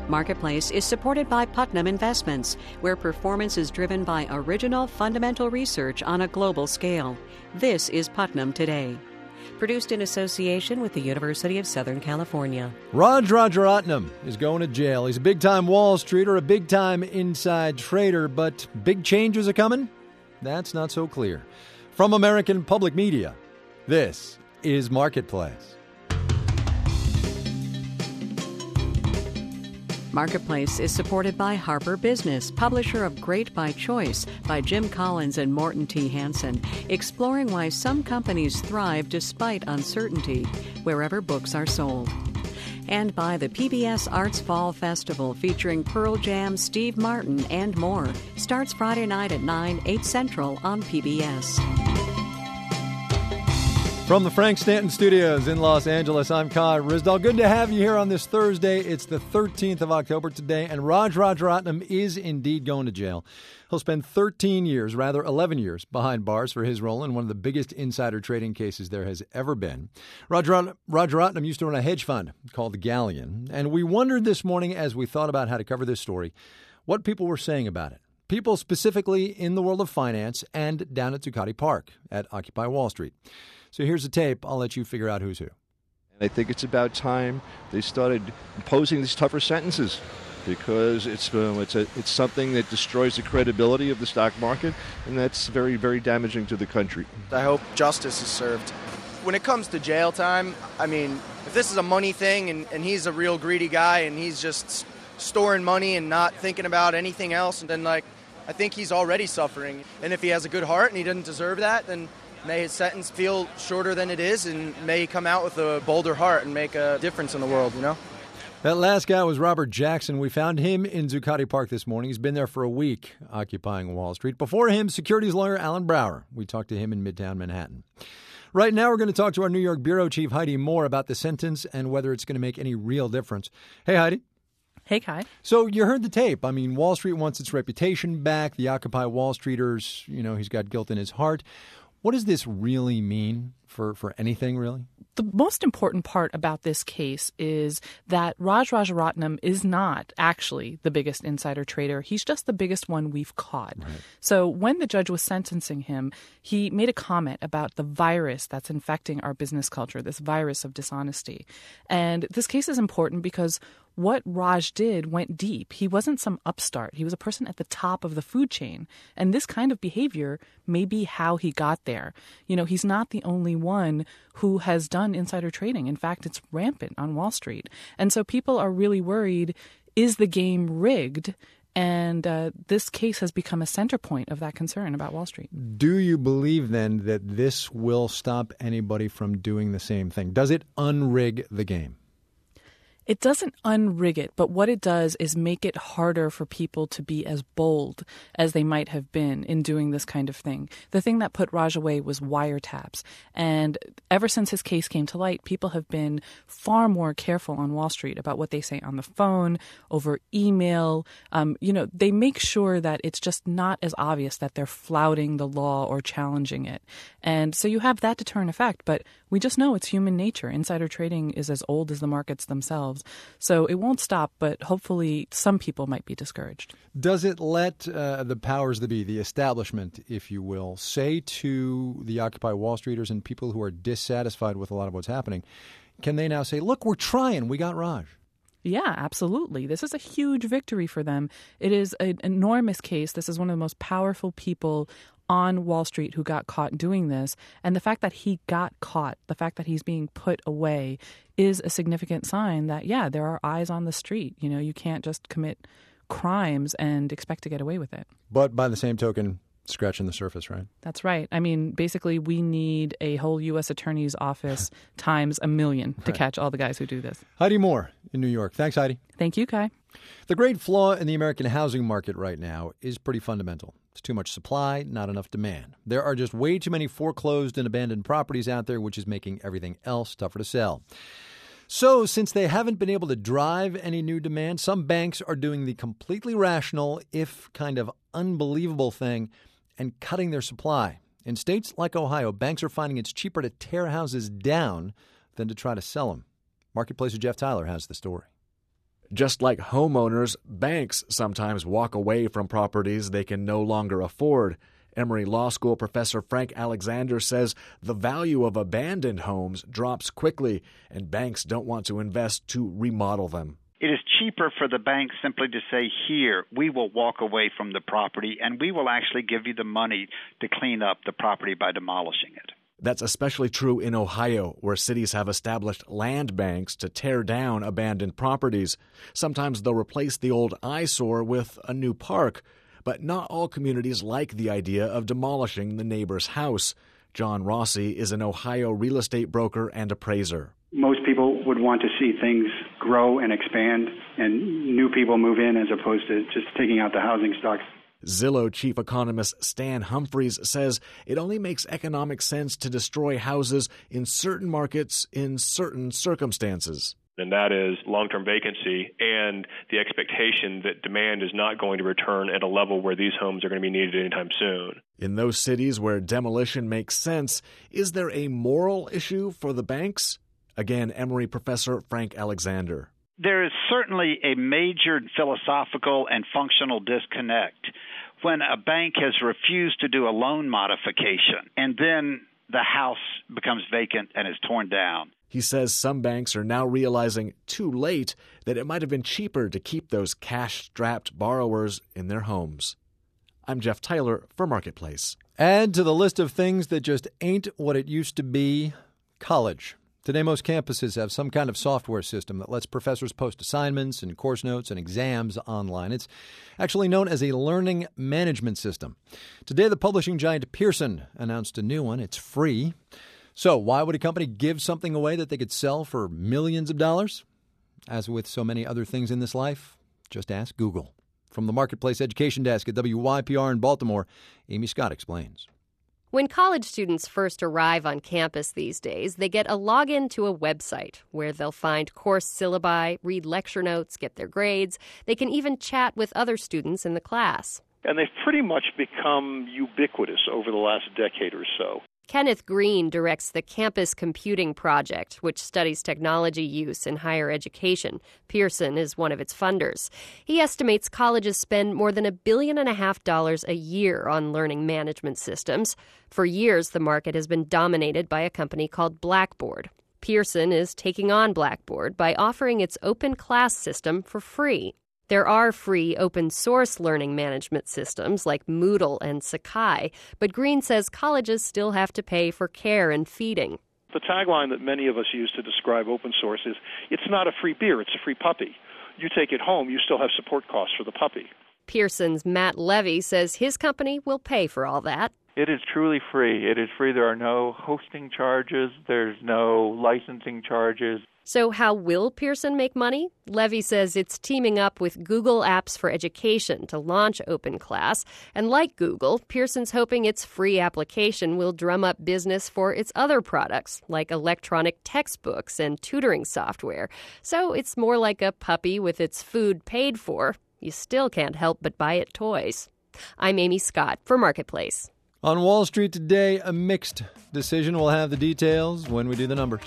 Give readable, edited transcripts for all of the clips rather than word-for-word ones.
Marketplace is supported by Putnam Investments, where performance is driven by original fundamental research on a global scale. This is Putnam Today. Produced in association with the University of Southern California. Raj Rajaratnam is going to jail. He's a big-time Wall Streeter, a big-time inside trader, but big changes are coming? That's not so clear. From American Public Media, this is Marketplace. Marketplace is supported by Harper Business, publisher of Great by Choice by Jim Collins and Morton T. Hansen, exploring why some companies thrive despite uncertainty, wherever books are sold. And by the PBS Arts Fall Festival featuring Pearl Jam, Steve Martin, and more. Starts Friday night at 9, 8 Central on PBS. From the Frank Stanton Studios in Los Angeles, I'm Kai Ryssdal. Good to have you here on this Thursday. It's the 13th of October today, and Raj Rajaratnam is indeed going to jail. He'll spend 11 years behind bars for his role in one of the biggest insider trading cases there has ever been. Rajaratnam used to run a hedge fund called the Galleon, and we wondered this morning as we thought about how to cover this story, what people were saying about it. People specifically in the world of finance and down at Zuccotti Park at Occupy Wall Street. So here's a tape. I'll let you figure out who's who. And I think it's about time they started imposing these tougher sentences because it's something that destroys the credibility of the stock market, and that's very, very damaging to the country. I hope justice is served. When it comes to jail time, I mean, if this is a money thing and he's a real greedy guy and he's just storing money and not thinking about anything else, and then I think he's already suffering. And if he has a good heart and he doesn't deserve that, then may his sentence feel shorter than it is, and may he come out with a bolder heart and make a difference in the world, you know? That last guy was Robert Jackson. We found him in Zuccotti Park this morning. He's been there for a week, occupying Wall Street. Before him, securities lawyer Alan Brower. We talked to him in Midtown Manhattan. Right now, we're going to talk to our New York bureau chief, Heidi Moore, about the sentence and whether it's going to make any real difference. Hey, Heidi. Hey, Kai. So you heard the tape. I mean, Wall Street wants its reputation back. The Occupy Wall Streeters, he's got guilt in his heart. What does this really mean for anything, really? The most important part about this case is that Raj Rajaratnam is not actually the biggest insider trader. He's just the biggest one we've caught. Right. So when the judge was sentencing him, he made a comment about the virus that's infecting our business culture, this virus of dishonesty. And this case is important because what Raj did went deep. He wasn't some upstart. He was a person at the top of the food chain. And this kind of behavior may be how he got there. He's not the only one who has done insider trading. In fact, it's rampant on Wall Street. And so people are really worried, is the game rigged? And this case has become a center point of that concern about Wall Street. Do you believe, then, that this will stop anybody from doing the same thing? Does it unrig the game? It doesn't unrig it, but what it does is make it harder for people to be as bold as they might have been in doing this kind of thing. The thing that put Raj away was wiretaps. And ever since his case came to light, people have been far more careful on Wall Street about what they say on the phone, over email. They make sure that it's just not as obvious that they're flouting the law or challenging it. And so you have that deterrent effect, but we just know it's human nature. Insider trading is as old as the markets themselves. So it won't stop, but hopefully some people might be discouraged. Does it let the powers that be, the establishment, if you will, say to the Occupy Wall Streeters and people who are dissatisfied with a lot of what's happening, can they now say, look, we're trying, we got Raj? Yeah, absolutely. This is a huge victory for them. It is an enormous case. This is one of the most powerful people on Wall Street who got caught doing this. And the fact that he got caught, the fact that he's being put away is a significant sign that, there are eyes on the street. You can't just commit crimes and expect to get away with it. But by the same token, scratching the surface, right? That's right. I mean, basically, we need a whole U.S. Attorney's Office times 1,000,000 to catch all the guys who do this. Heidi Moore in New York. Thanks, Heidi. Thank you, Kai. The great flaw in the American housing market right now is pretty fundamental. It's too much supply, not enough demand. There are just way too many foreclosed and abandoned properties out there, which is making everything else tougher to sell. So, since they haven't been able to drive any new demand, some banks are doing the completely rational, if kind of unbelievable thing, and cutting their supply. In states like Ohio, banks are finding it's cheaper to tear houses down than to try to sell them. Marketplace's Jeff Tyler has the story. Just like homeowners, banks sometimes walk away from properties they can no longer afford. Emory Law School professor Frank Alexander says the value of abandoned homes drops quickly, and banks don't want to invest to remodel them. It is cheaper for the bank simply to say, here, we will walk away from the property, and we will actually give you the money to clean up the property by demolishing it. That's especially true in Ohio, where cities have established land banks to tear down abandoned properties. Sometimes they'll replace the old eyesore with a new park. But not all communities like the idea of demolishing the neighbor's house. John Rossi is an Ohio real estate broker and appraiser. Most people would want to see things grow and expand and new people move in as opposed to just taking out the housing stock. Zillow chief economist Stan Humphreys says it only makes economic sense to destroy houses in certain markets in certain circumstances. And that is long-term vacancy and the expectation that demand is not going to return at a level where these homes are going to be needed anytime soon. In those cities where demolition makes sense, is there a moral issue for the banks? Again, Emory professor Frank Alexander. There is certainly a major philosophical and functional disconnect when a bank has refused to do a loan modification and then the house becomes vacant and is torn down. He says some banks are now realizing too late that it might have been cheaper to keep those cash-strapped borrowers in their homes. I'm Jeff Tyler for Marketplace. Add to the list of things that just ain't what it used to be, college. Today, most campuses have some kind of software system that lets professors post assignments and course notes and exams online. It's actually known as a learning management system. Today, the publishing giant Pearson announced a new one. It's free. So why would a company give something away that they could sell for millions of dollars? As with so many other things in this life, just ask Google. From the Marketplace Education Desk at WYPR in Baltimore, Amy Scott explains. When college students first arrive on campus these days, they get a login to a website where they'll find course syllabi, read lecture notes, get their grades. They can even chat with other students in the class. And they've pretty much become ubiquitous over the last decade or so. Kenneth Green directs the Campus Computing Project, which studies technology use in higher education. Pearson is one of its funders. He estimates colleges spend more than $1.5 billion a year on learning management systems. For years, the market has been dominated by a company called Blackboard. Pearson is taking on Blackboard by offering its open class system for free. There are free open-source learning management systems like Moodle and Sakai, but Green says colleges still have to pay for care and feeding. The tagline that many of us use to describe open source is, it's not a free beer, it's a free puppy. You take it home, you still have support costs for the puppy. Pearson's Matt Levy says his company will pay for all that. It is truly free. It is free. There are no hosting charges. There's no licensing charges. So how will Pearson make money? Levy says it's teaming up with Google Apps for Education to launch OpenClass. And like Google, Pearson's hoping its free application will drum up business for its other products, like electronic textbooks and tutoring software. So it's more like a puppy with its food paid for. You still can't help but buy it toys. I'm Amy Scott for Marketplace. On Wall Street today, a mixed decision. We'll have the details when we do the numbers.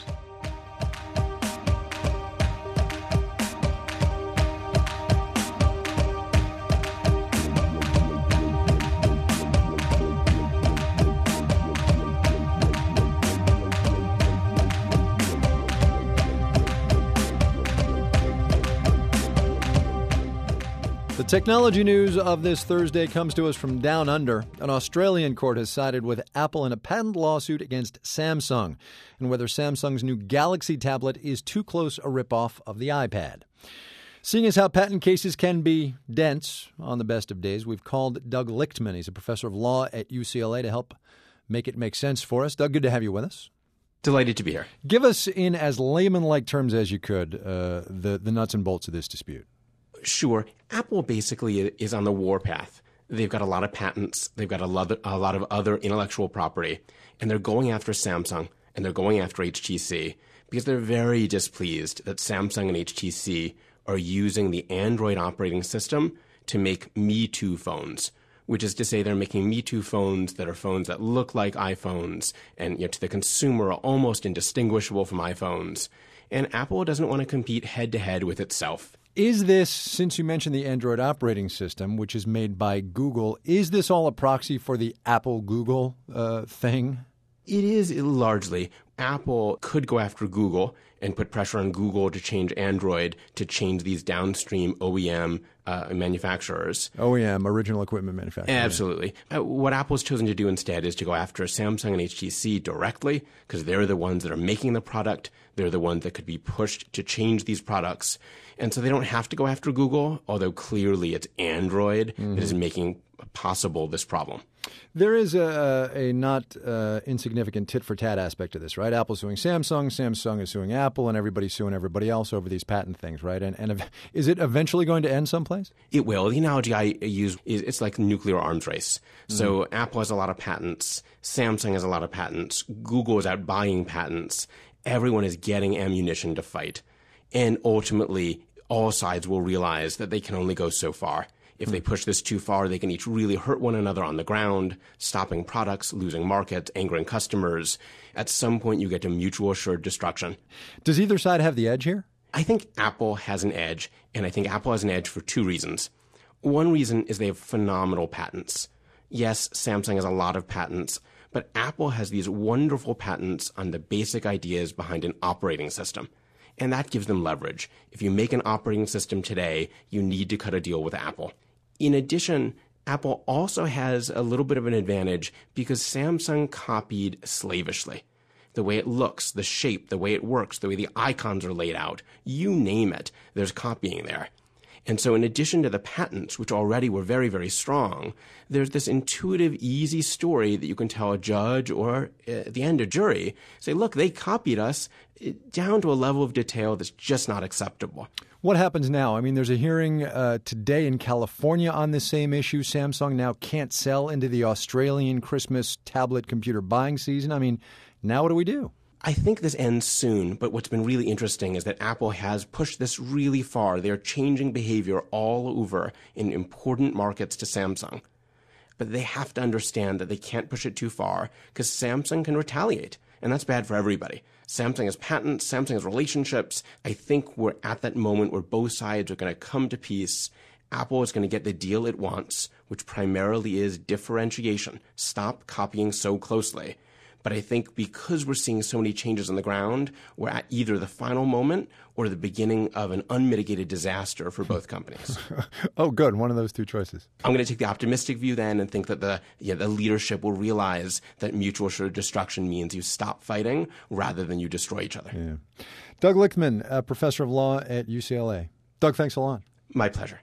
The technology news of this Thursday comes to us from Down Under. An Australian court has sided with Apple in a patent lawsuit against Samsung and whether Samsung's new Galaxy tablet is too close a ripoff of the iPad. Seeing as how patent cases can be dense on the best of days, we've called Doug Lichtman. He's a professor of law at UCLA to help make it make sense for us. Doug, good to have you with us. Delighted to be here. Give us, in as layman-like terms as you could, the nuts and bolts of this dispute. Sure. Apple basically is on the warpath. They've got a lot of patents. They've got a lot of other intellectual property. And they're going after Samsung and they're going after HTC because they're very displeased that Samsung and HTC are using the Android operating system to make Me Too phones, which is to say they're making Me Too phones that are phones that look like iPhones and to the consumer are almost indistinguishable from iPhones. And Apple doesn't want to compete head-to-head with itself. Is this, since you mentioned the Android operating system, which is made by Google, is this all a proxy for the Apple-Google thing? It is largely. Apple could go after Google and put pressure on Google to change Android to change these downstream OEM manufacturers. OEM, original equipment manufacturers. Absolutely. What Apple's chosen to do instead is to go after Samsung and HTC directly, because they're the ones that are making the product. They're the ones that could be pushed to change these products. And so they don't have to go after Google, although clearly it's Android that is making possible this problem. There is a not insignificant tit-for-tat aspect to this, right? Apple's suing Samsung, Samsung is suing Apple, and everybody's suing everybody else over these patent things, right? And is it eventually going to end someplace? It will. The analogy I use is it's like a nuclear arms race. So Apple has a lot of patents. Samsung has a lot of patents. Google is out buying patents. Everyone is getting ammunition to fight. And ultimately, all sides will realize that they can only go so far. If they push this too far, they can each really hurt one another on the ground, stopping products, losing markets, angering customers. At some point, you get to mutual assured destruction. Does either side have the edge here? I think Apple has an edge, and I think Apple has an edge for two reasons. One reason is they have phenomenal patents. Yes, Samsung has a lot of patents, but Apple has these wonderful patents on the basic ideas behind an operating system. And that gives them leverage. If you make an operating system today, you need to cut a deal with Apple. In addition, Apple also has a little bit of an advantage because Samsung copied slavishly. The way it looks, the shape, the way it works, the way the icons are laid out, you name it, there's copying there. And so in addition to the patents, which already were very, very strong, there's this intuitive, easy story that you can tell a judge or, at the end, a jury. Say, look, they copied us down to a level of detail that's just not acceptable. What happens now? I mean, there's a hearing today in California on this same issue. Samsung now can't sell into the Australian Christmas tablet computer buying season. I mean, now what do we do? I think this ends soon, but what's been really interesting is that Apple has pushed this really far. They're changing behavior all over in important markets to Samsung. But they have to understand that they can't push it too far because Samsung can retaliate, and that's bad for everybody. Samsung has patents, Samsung has relationships. I think we're at that moment where both sides are going to come to peace. Apple is going to get the deal it wants, which primarily is differentiation. Stop copying so closely. But I think because we're seeing so many changes on the ground, we're at either the final moment or the beginning of an unmitigated disaster for both companies. Oh, good. One of those two choices. I'm going to take the optimistic view then and think that the leadership will realize that mutual assured destruction means you stop fighting rather than you destroy each other. Yeah. Doug Lichtman, professor of law at UCLA. Doug, thanks a lot. My pleasure.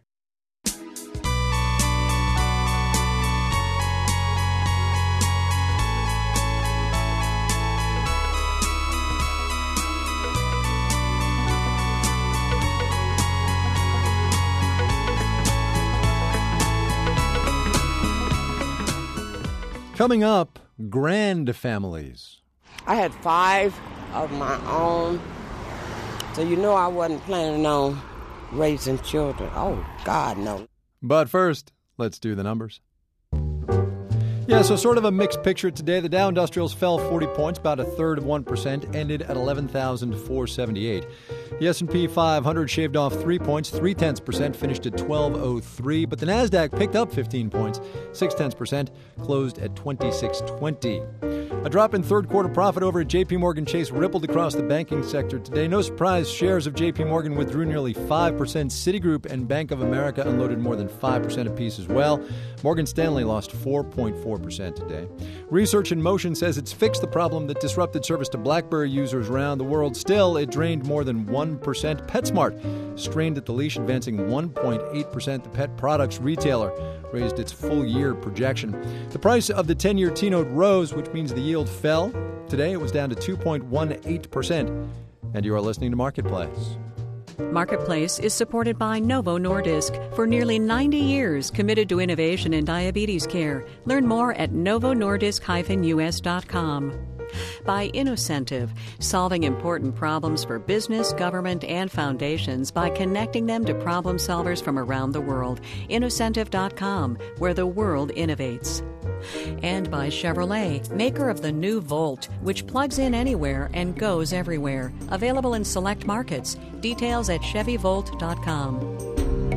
Coming up, grand families. I had 5 of my own, so I wasn't planning on raising children. Oh, God, no. But first, let's do the numbers. Yeah, so sort of a mixed picture today. The Dow Industrials fell 40 points, about 1/3%, ended at 11,478. The S&P 500 shaved off 3 points, 0.3%, finished at 1203. But the Nasdaq picked up 15 points, 0.6%, closed at 2620. A drop in third quarter profit over at J.P. Morgan Chase rippled across the banking sector today. No surprise, shares of J.P. Morgan withdrew nearly 5%. Citigroup and Bank of America unloaded more than 5% apiece as well. Morgan Stanley lost 4.4% today. Research in Motion says it's fixed the problem that disrupted service to BlackBerry users around the world. Still, it drained more than 1%. PetSmart strained at the leash, advancing 1.8%. The pet products retailer raised its full-year projection. The price of the 10-year T-note rose, which means the yield fell. Today, it was down to 2.18%. And you are listening to Marketplace. Marketplace is supported by Novo Nordisk. For nearly 90 years, committed to innovation in diabetes care. Learn more at novonordisk-us.com. By Innocentive, solving important problems for business, government, and foundations by connecting them to problem solvers from around the world. Innocentive.com, where the world innovates. And by Chevrolet, maker of the new Volt, which plugs in anywhere and goes everywhere. Available in select markets. Details at ChevyVolt.com.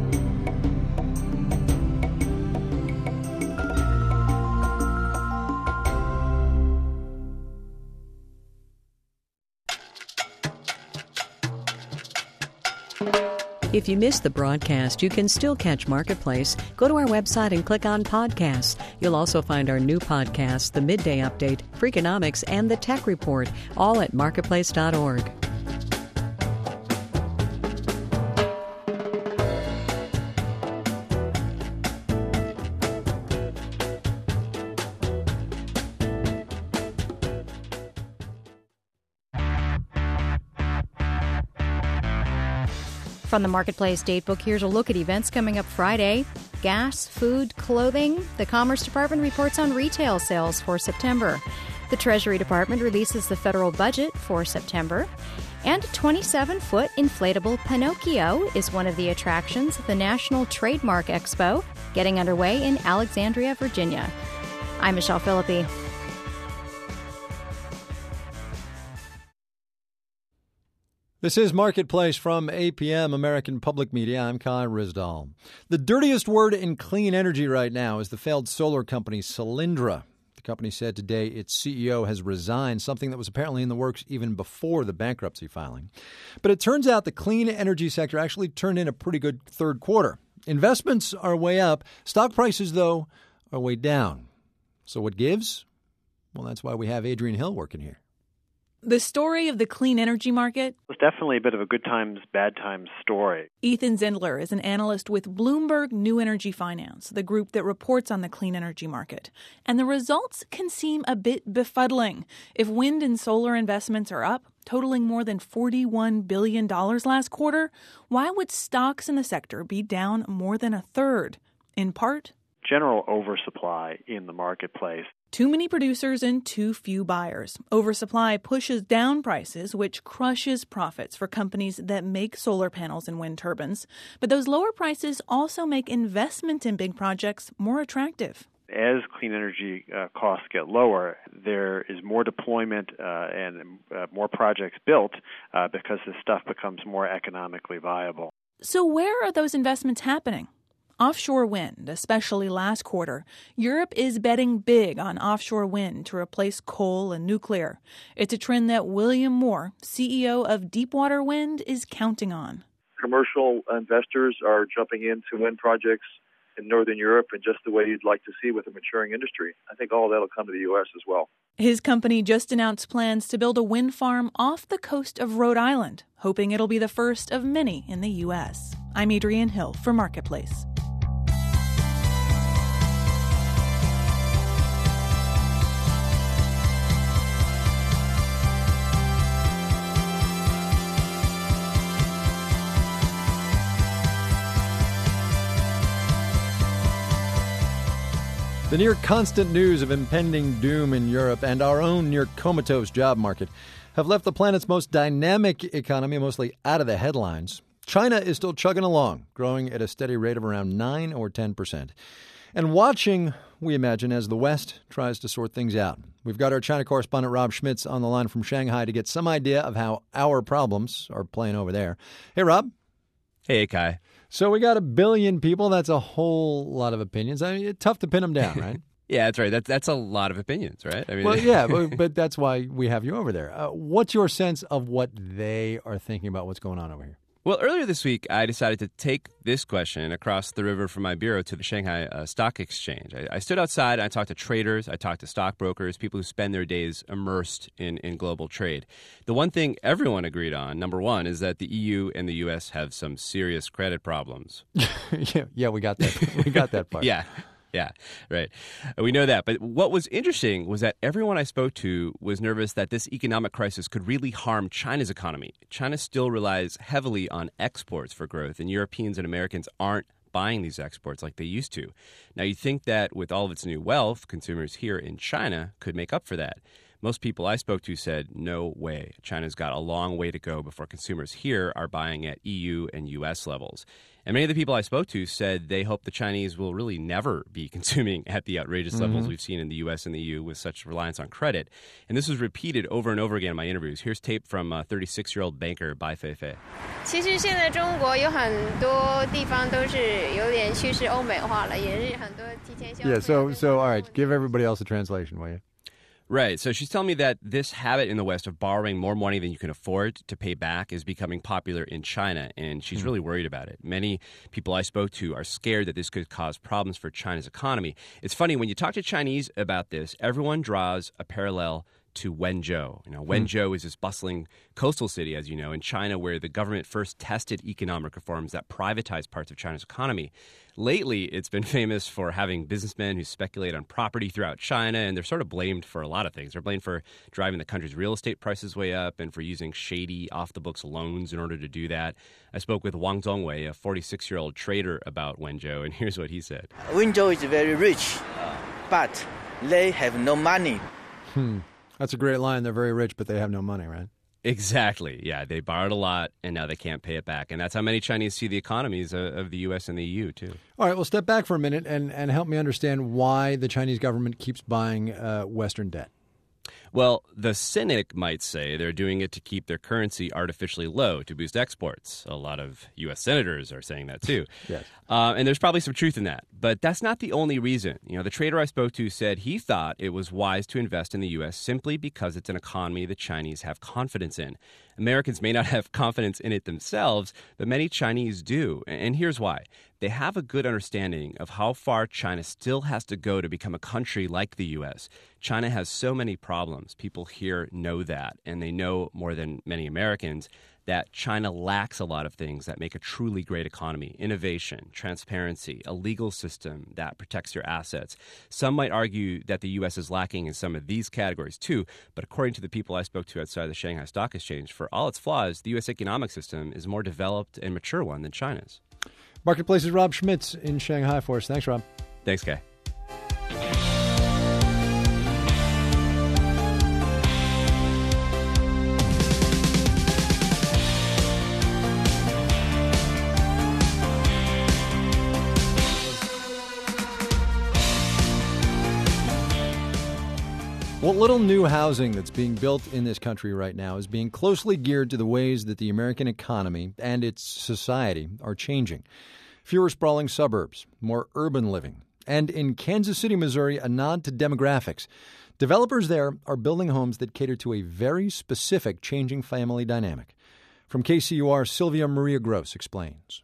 If you missed the broadcast, you can still catch Marketplace. Go to our website and click on podcasts. You'll also find our new podcasts, The Midday Update, Freakonomics, and The Tech Report, all at marketplace.org. From the Marketplace Datebook, here's a look at events coming up Friday. Gas, food, clothing. The Commerce Department reports on retail sales for September. The Treasury Department releases the federal budget for September. And 27-foot inflatable Pinocchio is one of the attractions of the National Trademark Expo, getting underway in Alexandria, Virginia. I'm Michelle Philippi. This is Marketplace from APM, American Public Media. I'm Kai Ryssdal. The dirtiest word in clean energy right now is the failed solar company Solyndra. The company said today its CEO has resigned, something that was apparently in the works even before the bankruptcy filing. But it turns out the clean energy sector actually turned in a pretty good third quarter. Investments are way up. Stock prices, though, are way down. So what gives? Well, that's why we have Adrian Hill working here. The story of the clean energy market? It's definitely a bit of a good times, bad times story. Ethan Zindler is an analyst with Bloomberg New Energy Finance, the group that reports on the clean energy market. And the results can seem a bit befuddling. If wind and solar investments are up, totaling more than $41 billion last quarter, why would stocks in the sector be down more than a third? In part, general oversupply in the marketplace. Too many producers and too few buyers. Oversupply pushes down prices, which crushes profits for companies that make solar panels and wind turbines. But those lower prices also make investment in big projects more attractive. As clean energy costs get lower, there is more deployment and more projects built because this stuff becomes more economically viable. So where are those investments happening? Offshore wind, especially last quarter. Europe is betting big on offshore wind to replace coal and nuclear. It's a trend that William Moore, CEO of Deepwater Wind, is counting on. Commercial investors are jumping into wind projects in Northern Europe in just the way you'd like to see with a maturing industry. I think all of that will come to the U.S. as well. His company just announced plans to build a wind farm off the coast of Rhode Island, hoping it'll be the first of many in the U.S. I'm Adrian Hill for Marketplace. The near constant news of impending doom in Europe and our own near comatose job market have left the planet's most dynamic economy mostly out of the headlines. China is still chugging along, growing at a steady rate of around 9 or 10%. And watching, we imagine, as the West tries to sort things out. We've got our China correspondent Rob Schmitz on the line from Shanghai to get some idea of how our problems are playing over there. Hey, Rob. Hey, Kai. So we got 1 billion people. That's a whole lot of opinions. I mean, it's tough to pin them down, right? Yeah, that's right. That's a lot of opinions, right? I mean, well, yeah, but that's why we have you over there. What's your sense of what they are thinking about what's going on over here? Well, earlier this week, I decided to take this question across the river from my bureau to the Shanghai Stock Exchange. I stood outside, and I talked to traders, I talked to stockbrokers, people who spend their days immersed in global trade. The one thing everyone agreed on, number one, is that the EU and the U.S. have some serious credit problems. Yeah, we got that. We got that part. Yeah, right. We know that. But what was interesting was that everyone I spoke to was nervous that this economic crisis could really harm China's economy. China still relies heavily on exports for growth, and Europeans and Americans aren't buying these exports like they used to. Now, you'd think that with all of its new wealth, consumers here in China could make up for that. Most people I spoke to said, no way. China's got a long way to go before consumers here are buying at EU and U.S. levels. And many of the people I spoke to said they hope the Chinese will really never be consuming at the outrageous levels we've seen in the U.S. and the EU with such reliance on credit. And this was repeated over and over again in my interviews. Here's tape from 36-year-old banker Bai Feifei. 其实现在中国有很多地方都是有点趋势欧美化了，也是很多提前消费。 Yeah, so all right, give everybody else a translation, will you? Right. So she's telling me that this habit in the West of borrowing more money than you can afford to pay back is becoming popular in China, and she's really worried about it. Many people I spoke to are scared that this could cause problems for China's economy. It's funny, when you talk to Chinese about this, everyone draws a parallel to Wenzhou. Wenzhou is this bustling coastal city, as you know, in China, where the government first tested economic reforms that privatized parts of China's economy. Lately, it's been famous for having businessmen who speculate on property throughout China, and they're sort of blamed for a lot of things. They're blamed for driving the country's real estate prices way up and for using shady, off-the-books loans in order to do that. I spoke with Wang Zongwei, a 46-year-old trader, about Wenzhou, and here's what he said. Wenzhou is very rich, but they have no money. That's a great line. They're very rich, but they have no money, right? Exactly. Yeah, they borrowed a lot, and now they can't pay it back. And that's how many Chinese see the economies of the U.S. and the EU, too. All right, well, step back for a minute and help me understand why the Chinese government keeps buying Western debt. Well, the cynic might say they're doing it to keep their currency artificially low to boost exports. A lot of U.S. senators are saying that, too. Yes. And there's probably some truth in that. But that's not the only reason. The trader I spoke to said he thought it was wise to invest in the U.S. simply because it's an economy the Chinese have confidence in. Americans may not have confidence in it themselves, but many Chinese do. And here's why. They have a good understanding of how far China still has to go to become a country like the U.S. China has so many problems. People here know that, and they know more than many Americans that China lacks a lot of things that make a truly great economy: innovation, transparency, a legal system that protects your assets. Some might argue that the U.S. is lacking in some of these categories too, but according to the people I spoke to outside the Shanghai Stock Exchange, for all its flaws, the U.S. economic system is a more developed and mature one than China's. Marketplace's Rob Schmitz in Shanghai for us. Thanks, Rob. Thanks, Kay. What little new housing that's being built in this country right now is being closely geared to the ways that the American economy and its society are changing. Fewer sprawling suburbs, more urban living, and in Kansas City, Missouri, a nod to demographics. Developers there are building homes that cater to a very specific changing family dynamic. From KCUR, Sylvia Maria Gross explains.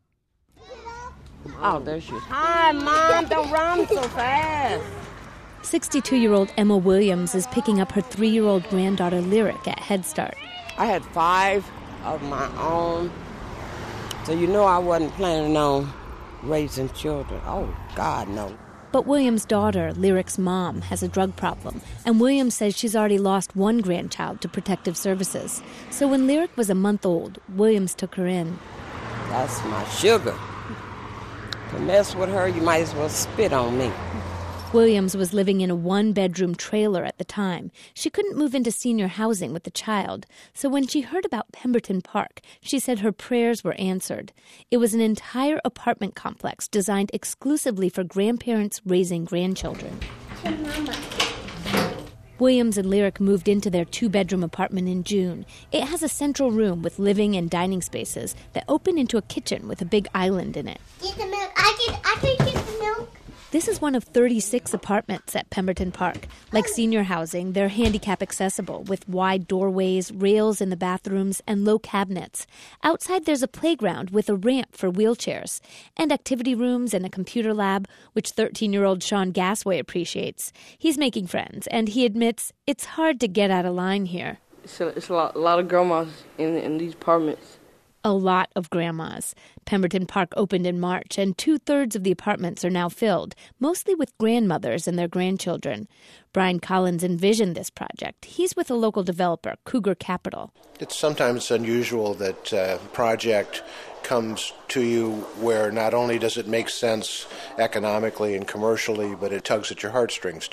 Oh, there she is. Hi, Mom. Don't run so fast. 62-year-old Emma Williams is picking up her 3-year-old granddaughter Lyric at Head Start. I had 5 of my own, so I wasn't planning on raising children. Oh, God, no. But Williams' daughter, Lyric's mom, has a drug problem, and Williams says she's already lost one grandchild to protective services. So when Lyric was a month old, Williams took her in. That's my sugar. To mess with her, you might as well spit on me. Williams was living in a 1-bedroom trailer at the time. She couldn't move into senior housing with the child. So when she heard about Pemberton Park, she said her prayers were answered. It was an entire apartment complex designed exclusively for grandparents raising grandchildren. Mama. Williams and Lyric moved into their 2-bedroom apartment in June. It has a central room with living and dining spaces that open into a kitchen with a big island in it. Get the milk. I can get the milk. This is one of 36 apartments at Pemberton Park. Like senior housing, they're handicap accessible with wide doorways, rails in the bathrooms, and low cabinets. Outside, there's a playground with a ramp for wheelchairs, and activity rooms and a computer lab, which 13-year-old Sean Gasway appreciates. He's making friends, and he admits it's hard to get out of line here. It's a lot of grandmas in these apartments. A lot of grandmas. Pemberton Park opened in March, and 2/3 of the apartments are now filled, mostly with grandmothers and their grandchildren. Brian Collins envisioned this project. He's with a local developer, Cougar Capital. It's sometimes unusual that a project comes to you where not only does it make sense economically and commercially, but it tugs at your heartstrings, too.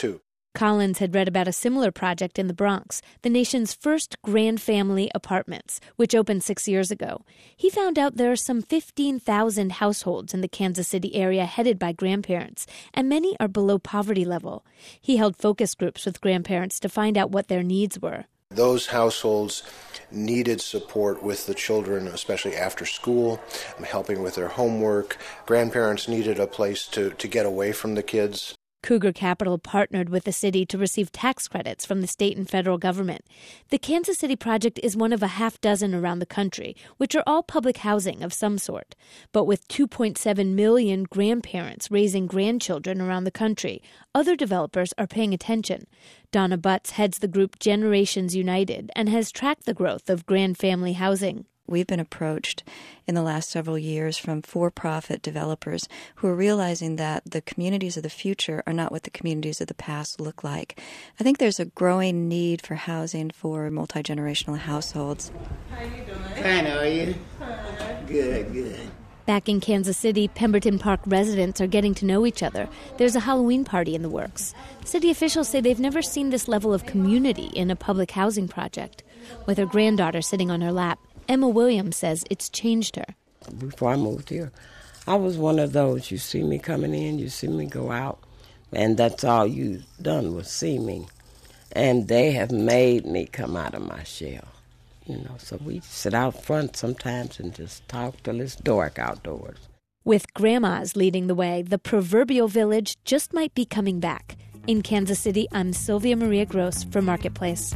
Collins had read about a similar project in the Bronx, the nation's first grand family apartments, which opened 6 years ago. He found out there are some 15,000 households in the Kansas City area headed by grandparents, and many are below poverty level. He held focus groups with grandparents to find out what their needs were. Those households needed support with the children, especially after school, helping with their homework. Grandparents needed a place to get away from the kids. Cougar Capital partnered with the city to receive tax credits from the state and federal government. The Kansas City project is one of a half dozen around the country, which are all public housing of some sort. But with 2.7 million grandparents raising grandchildren around the country, other developers are paying attention. Donna Butts heads the group Generations United and has tracked the growth of grand family housing. We've been approached in the last several years from for-profit developers who are realizing that the communities of the future are not what the communities of the past look like. I think there's a growing need for housing for multi-generational households. How you doing? Fine, how are you? Good. Back in Kansas City, Pemberton Park residents are getting to know each other. There's a Halloween party in the works. City officials say they've never seen this level of community in a public housing project. With her granddaughter sitting on her lap, Emma Williams says it's changed her. Before I moved here, I was one of those. You see me coming in, you see me go out, and that's all you done was see me. And they have made me come out of my shell. So we sit out front sometimes and just talk till it's dark outdoors. With grandmas leading the way, the proverbial village just might be coming back. In Kansas City, I'm Sylvia Maria Gross for Marketplace.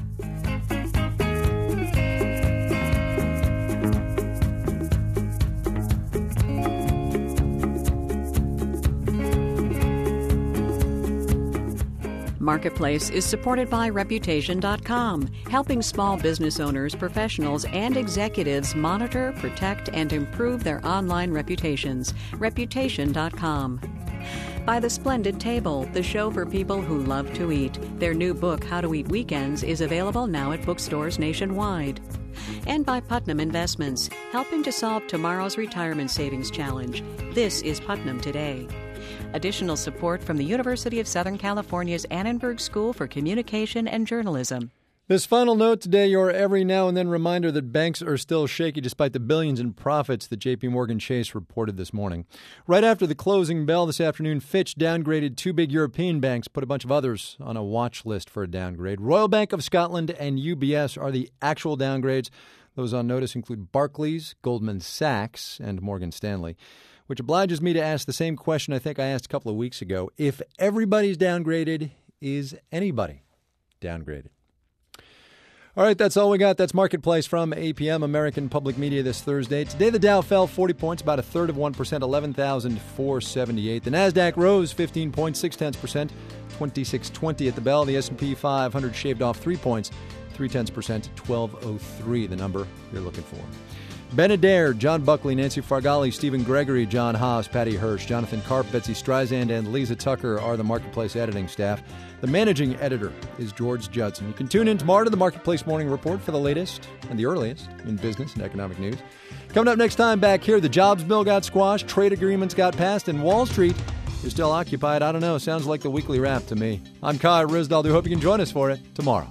Marketplace is supported by Reputation.com, helping small business owners, professionals, and executives monitor, protect, and improve their online reputations. Reputation.com. By The Splendid Table, the show for people who love to eat. Their new book, How to Eat Weekends, is available now at bookstores nationwide. And by Putnam Investments, helping to solve tomorrow's retirement savings challenge. This is Putnam Today. Additional support from the University of Southern California's Annenberg School for Communication and Journalism. This final note today, your every now and then reminder that banks are still shaky despite the billions in profits that J.P. Morgan Chase reported this morning. Right after the closing bell this afternoon, Fitch downgraded two big European banks, put a bunch of others on a watch list for a downgrade. Royal Bank of Scotland and UBS are the actual downgrades. Those on notice include Barclays, Goldman Sachs, and Morgan Stanley, which obliges me to ask the same question I think I asked a couple of weeks ago. If everybody's downgraded, is anybody downgraded? All right, that's all we got. That's Marketplace from APM, American Public Media, this Thursday. Today, the Dow fell 40 points, about a third of 1%, 11,478. The NASDAQ rose 15 points, 0.6%, 2620 at the bell. The S&P 500 shaved off 3 points, 0.3%, 1203, the number you're looking for. Ben Adair, John Buckley, Nancy Fargali, Stephen Gregory, John Haas, Patty Hirsch, Jonathan Karp, Betsy Streisand, and Lisa Tucker are the Marketplace editing staff. The managing editor is George Judson. You can tune in tomorrow to the Marketplace Morning Report for the latest and the earliest in business and economic news. Coming up next time back here, the jobs bill got squashed, trade agreements got passed, and Wall Street is still occupied. I don't know. Sounds like the weekly wrap to me. I'm Kai Ryssdal. I hope you can join us for it tomorrow.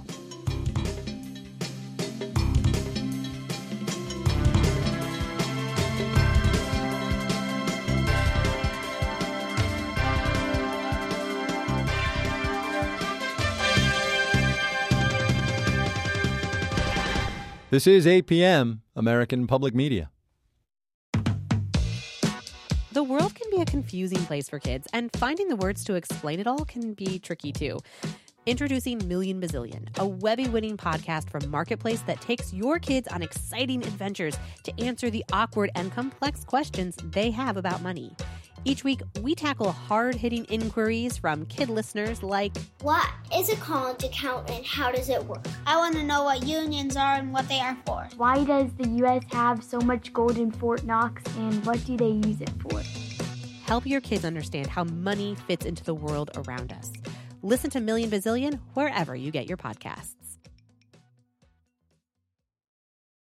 This is APM, American Public Media. The world can be a confusing place for kids, and finding the words to explain it all can be tricky too. Introducing Million Bazillion, a Webby-winning podcast from Marketplace that takes your kids on exciting adventures to answer the awkward and complex questions they have about money. Each week, we tackle hard-hitting inquiries from kid listeners like, what is a college account and how does it work? I want to know what unions are and what they are for. Why does the U.S. have so much gold in Fort Knox and what do they use it for? Help your kids understand how money fits into the world around us. Listen to Million Bazillion wherever you get your podcasts.